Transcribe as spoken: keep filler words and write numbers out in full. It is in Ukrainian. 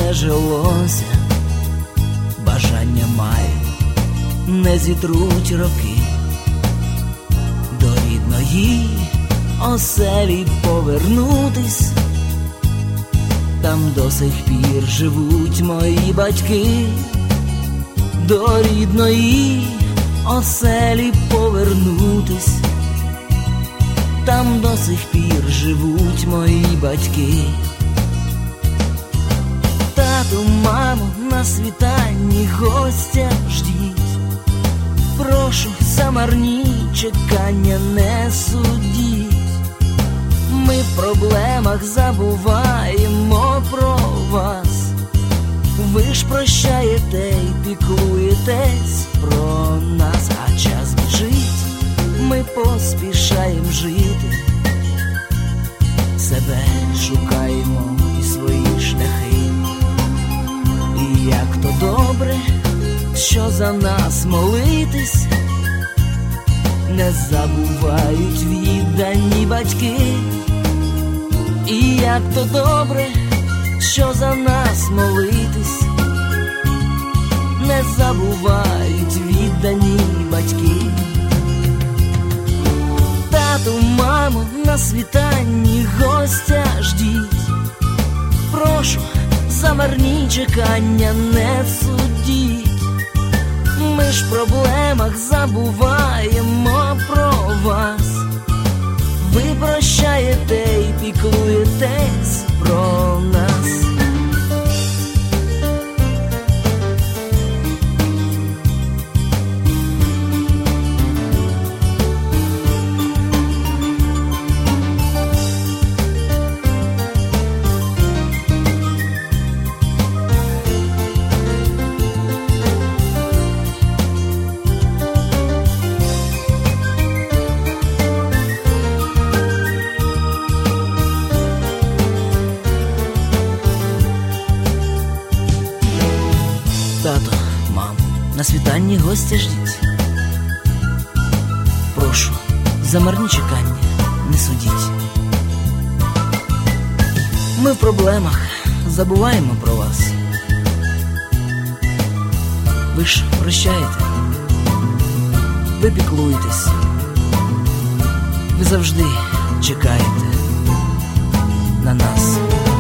не жилося, бажання маю, не зітруть роки до рідної оселі повернутись. Там до сих пір живуть мої батьки, до рідної оселі повернутись. Там до сих пір живуть мої батьки. Тату, мамо, на світанні гостя ждіть. Прошу, за марні чекання не судіть. Ми в проблемах забуваємо про вас. Ви ж прощаєте й піклуєтесь про нас, а час біжить, ми поспішаємо жити. Себе шукаємо і свої шляхи. І як то добре, що за нас молитись не забувають віддані батьки. І як то добре, що за нас молитись не забувають віддані батьки. Тату, мамо, на світанні гостя ждіть. Прошу, за марні чекання не судіть. Ми ж в проблемах забуваємо про вас. Ви прощаєте й піклуєтесь про нас. Тато, мамо, на світанні гостя ждіть. Прошу, за марні чекання не судіть. Ми в проблемах забуваємо про вас. Ви ж прощаєте, ви піклуєтесь, ви завжди чекаєте на нас.